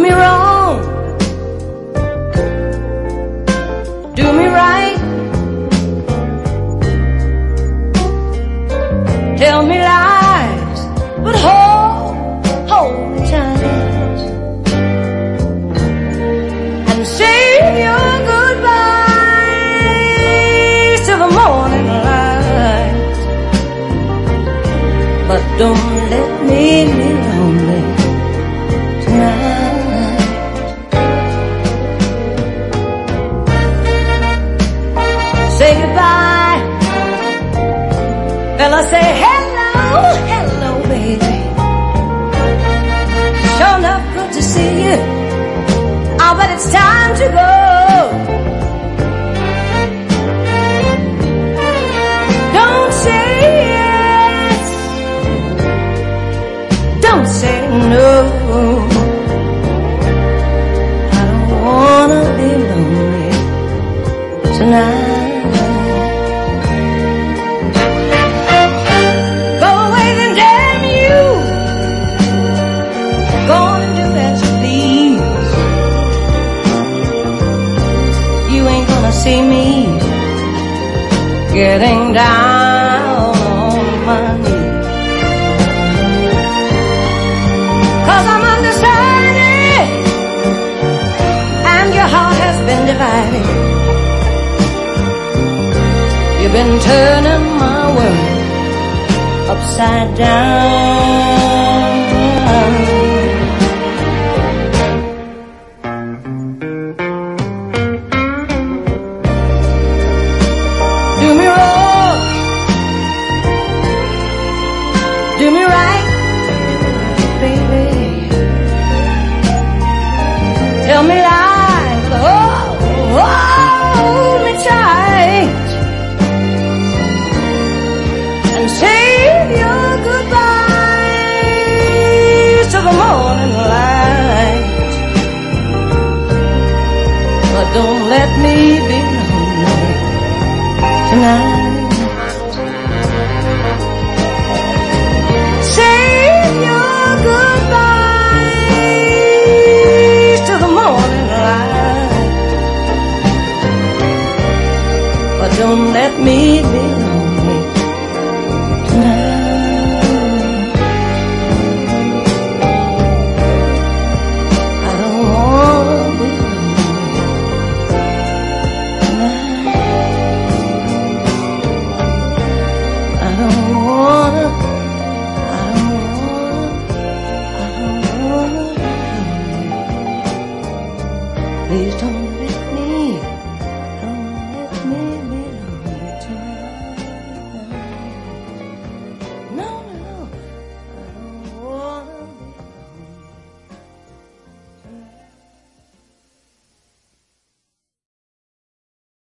me wrong, do me right, tell me lies, but hold me tight, and save your goodbyes till the morning light. But don't let me be lonely tonight. Say goodbye, fella, say hello, hello, baby. Sure enough good to see you. Oh, but it's time to go. Don't say yes, don't say no. I don't wanna be lonely tonight. Go away then, damn you. Go on and do as you please. You ain't gonna see me getting down on my knees, 'cause I'm undecided and your heart has been divided. You've been turning my world upside down. Do me wrong, do me right, baby. Tell me lies, hold me tight, and save your goodbyes till the morning light. But don't let me be lonely tonight. Save your goodbyes till the morning light. But don't let me be lonely tonight. I don't wanna be lonely tonight. I don't wanna be lonely. Please don't let